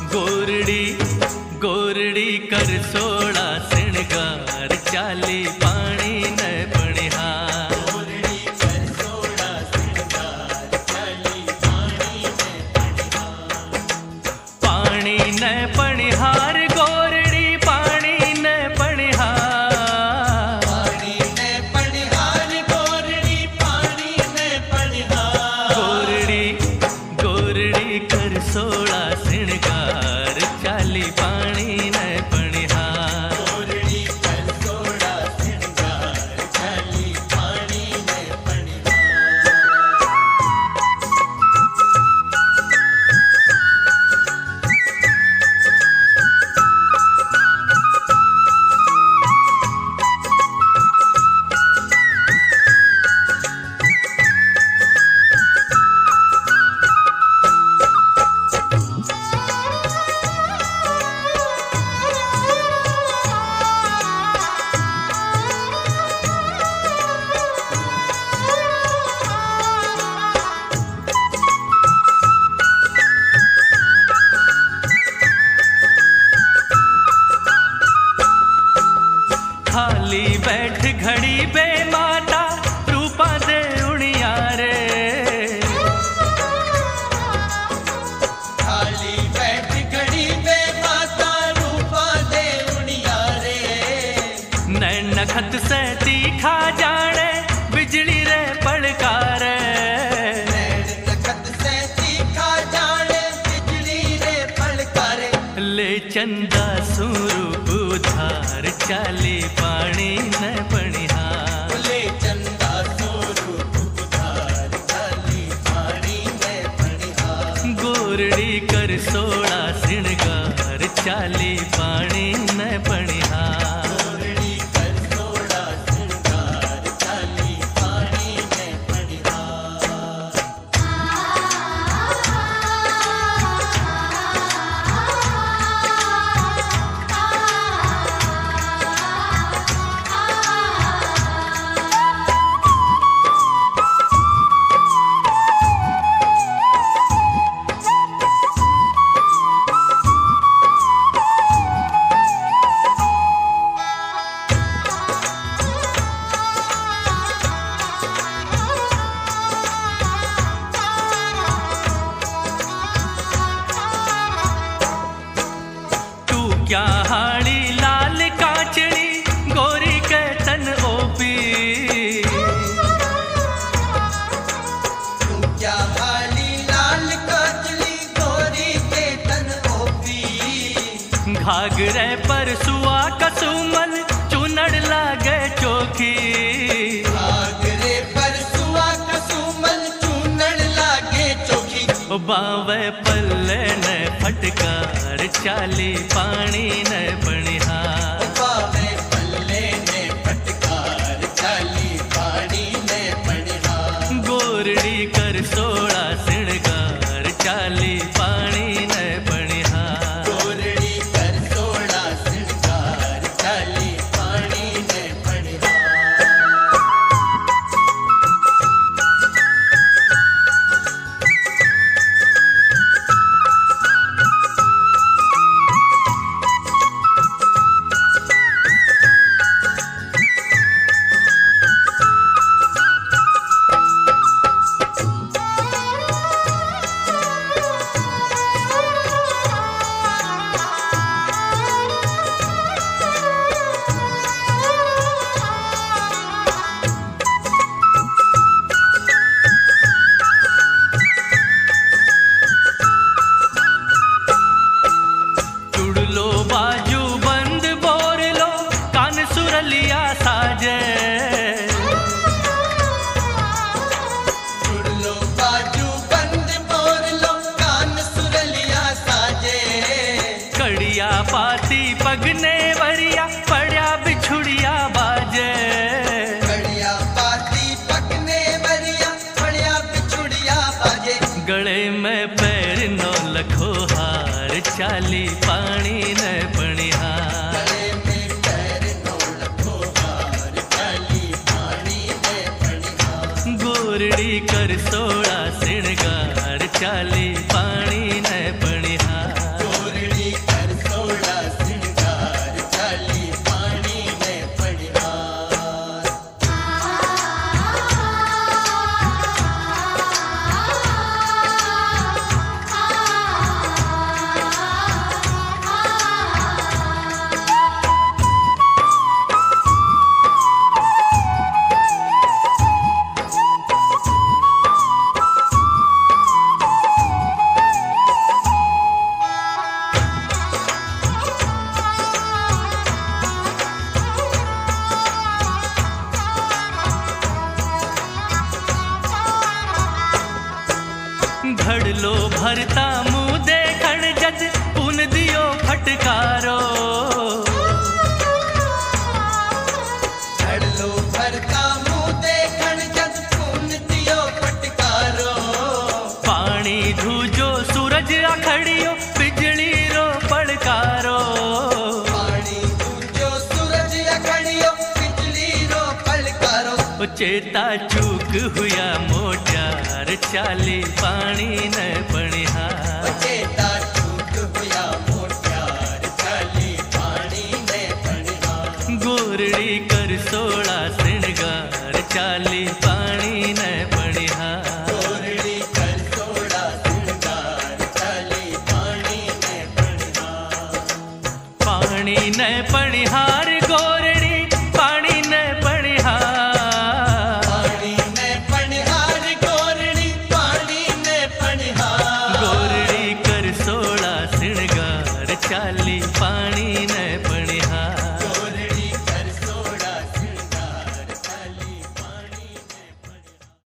गोरड़ी गोरड़ी कर सोड़ा सिणगार चाली पानी न बनिहार। गोरड़ी कर सोड़ा सिणगार चाली पानी न बनिहार। पानी न बनिहार गोरड़ी पानी न बनिहार। पानी न बनिहार गोरड़ी पानी न बनिहार। गोरड़ी गोरड़ी कर सोड़ा सिणगार चाली पानी न बनिहार। गोरड़ी कर सोड़ा सिणगार चाली पानी न बनिहार। खाली बैठ घड़ी बे माता रूपा दे उड़िया रे। खाली बैठ घड़ी बे माता रूपा दे उड़िया रे। नैन नखत से तीखा जाने बिजली रे पड़कार। नैन नखत से तीखा जाने बिजली रे पलकारे। ले चंदा सूरू उधार चाली पानी न बनिहार। ले चंदा स्वरूप उधार चाली पानी न बनिहार। गोरड़ी कर सोड़ा सिणगार चाली पानी न बनिहार। गोरड़ी कर सोड़ा सिणगार चाली पानी न बनिहार। तू क्या हाड़ी लाल कांचड़ी गोरी के तन ओपी। तू क्या हाली लाल काजली गोरी के तन ओपी। घाघरे पर सुआ कसुमल चुनड़ लागे चोखी। आगरे पर सुआ कसुमल चूनड़ लागे चोखी। बावे पल्ले न फटकार चाली पानी न बनिहार। बावे पल्ले ने फटकार चाली पानी ने बनिहार। गोरड़ी कर सोड़ा सिणगार चाली पानी न बनिहार। गोरड़ी कर सोड़ा सिणगार चाली पानी ने बनिहार। चुड़लो बाजू बंद बोर लो कान सुरलिया साजे। सुन लो बाजू बंद बोर लो कान सुरलिया साजे। कड़िया पाती पगने वरिया पड़ा बिछुड़िया बाजे। बढ़िया पाती पकने बरिया बढ़िया बिछुड़िया बाजे। गले में पैर नो लखो हार चाली पानी न बनिहार। गले में पैर नो लखो हार चाली पानी ने बनिहार। गोरड़ी कर सोड़ा सिणगार चाली पानी न बनिहार। गोरड़ी भरता मुंह देखण जद पुन दियो फटकारो। घड़लो भरता मुंह देखण जद पुन दियो फटकारो। पानी धूजो सूरज अखड़ियो बिजली रो पड़कारो। पानी दूजो सूरज अखड़ियो बिजली रो पलकारो। चेता चूक हुया मोटियार चाली पानी न पणिहार। चेता चूक हुया मोटियार चाली पानी ने पणिहार। गोरड़ी कर सोला श्रृंगार चाली पानी न पणिहार। गोरड़ी कर सोला श्रृंगार चाली पानी ने पणिहार। पानी न पणिहार गोर